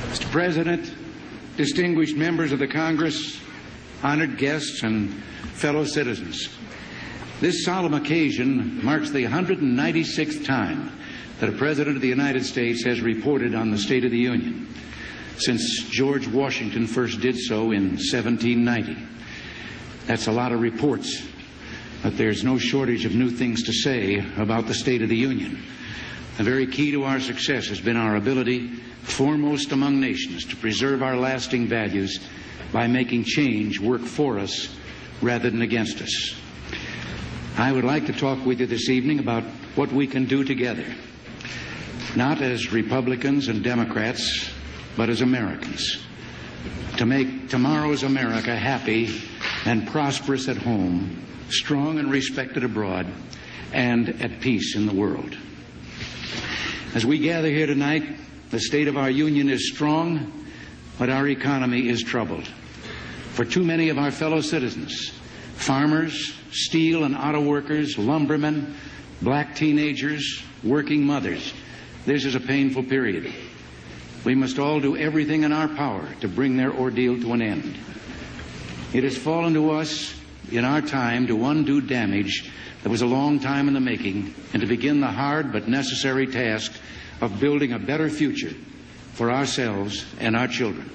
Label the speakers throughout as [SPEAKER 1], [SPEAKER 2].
[SPEAKER 1] Mr. President, distinguished members of the Congress, honored guests, and fellow citizens, this solemn occasion marks the 196th time that a President of the United States has reported on the State of the Union, since George Washington first did so in 1790. That's a lot of reports, but there's no shortage of new things to say about the State of the Union. The very key to our success has been our ability, foremost among nations, to preserve our lasting values by making change work for us rather than against us. I would like to talk with you this evening about what we can do together, not as Republicans and Democrats, but as Americans, to make tomorrow's America happy and prosperous at home, strong and respected abroad, and at peace in the world. As we gather here tonight, the state of our union is strong, but our economy is troubled. For too many of our fellow citizens, farmers, steel and auto workers, lumbermen, black teenagers, working mothers, this is a painful period. We must all do everything in our power to bring their ordeal to an end. It has fallen to us in our time to undo damage that was a long time in the making and to begin the hard but necessary task of building a better future for ourselves and our children.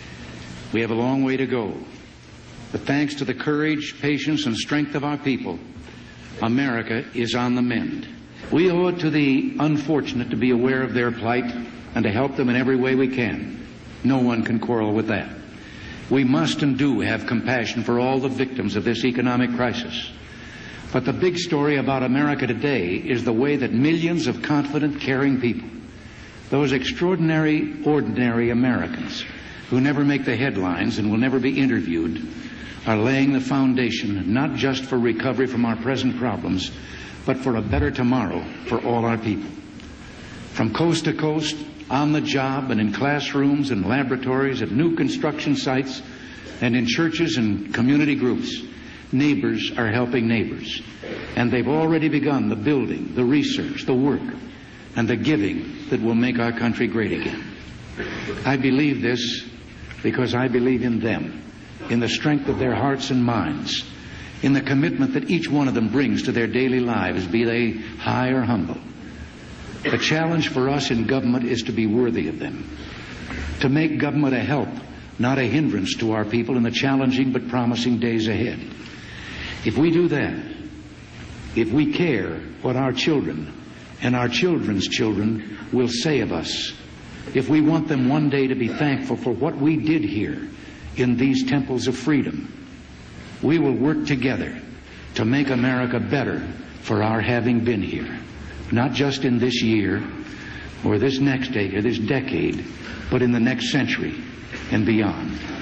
[SPEAKER 1] We have a long way to go, but thanks to the courage, patience, and strength of our people, America is on the mend. We owe it to the unfortunate to be aware of their plight and to help them in every way we can. No one can quarrel with that. We must and do have compassion for all the victims of this economic crisis. But the big story about America today is the way that millions of confident, caring people, those extraordinary, ordinary Americans who never make the headlines and will never be interviewed, are laying the foundation not just for recovery from our present problems, but for a better tomorrow for all our people. From coast to coast, on the job and in classrooms and laboratories, at new construction sites, and in churches and community groups, neighbors are helping neighbors. And they've already begun the building, the research, the work, and the giving that will make our country great again. I believe this because I believe in them, in the strength of their hearts and minds, in the commitment that each one of them brings to their daily lives, be they high or humble. The challenge for us in government is to be worthy of them, to make government a help, not a hindrance to our people in the challenging but promising days ahead. If we do that, if we care what our children and our children's children will say of us, if we want them one day to be thankful for what we did here in these temples of freedom, we will work together to make America better for our having been here, not just in this year or this next day or this decade, but in the next century and beyond.